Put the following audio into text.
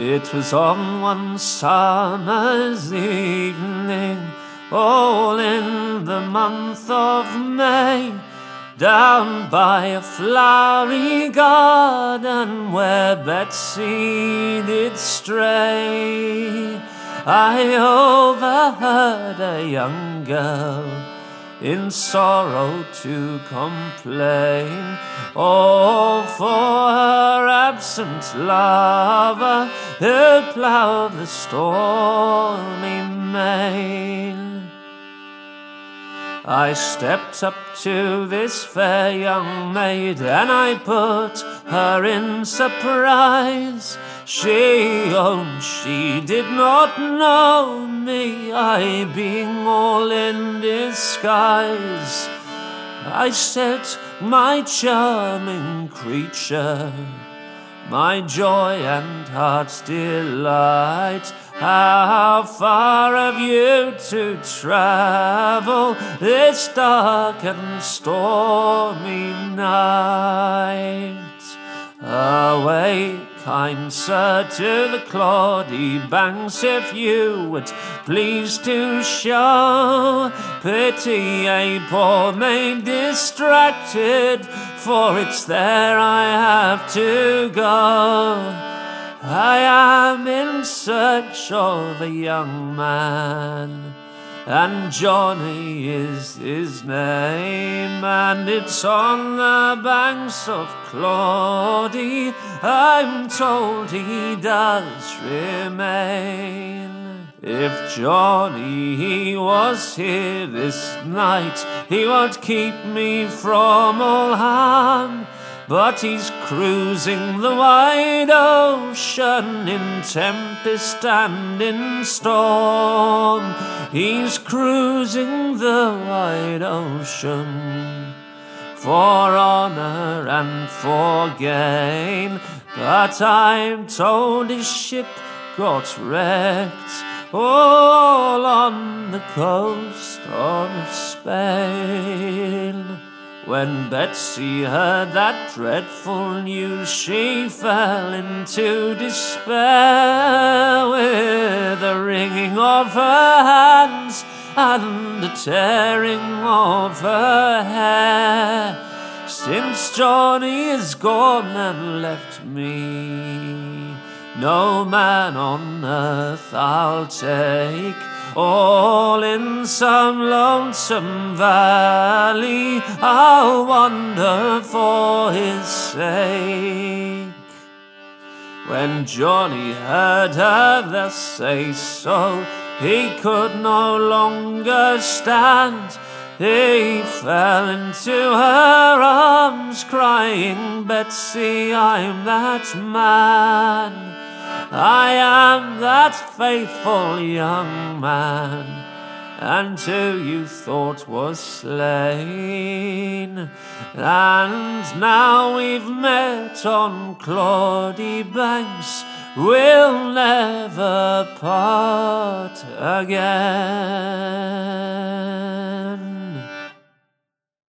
It was on one summer's evening, all in the month of May, down by a flowery garden where Betsy did stray. I overheard a young girl in sorrow to complain, all for her absent lover who ploughed the stormy main. I stepped up to this fair young maid, and I put her in surprise. She owned she did not know me, I being all in disguise. I said, my charming creature, my joy and heart's delight, how far have you to travel this dark and stormy night? Away, kind sir, to the cloddy banks, if you would please to show pity a poor maid distracted, for it's there I have to go. I am in search of a young man, and Johnny is his name, and it's on the banks of Claudy I'm told he does remain. If Johnny was here this night, he would keep me from all harm, but he's cruising the wide ocean in tempest and in storm. He's cruising the wide ocean for honor and for gain, but I'm told his ship got wrecked all on the coast of Spain. When Betsy heard that dreadful news, she fell into despair, with a wringing of her hands and a tearing of her hair. Since Johnny is gone and left me, no man on earth I'll take, all in some lonesome valley I'll wander for his sake. When Johnny heard her thus say so, he could no longer stand. He fell into her arms, crying, Betsy, I'm that man. I am that faithful young man, and who you thought was slain. And now we've met on Claudy banks, we'll never part again.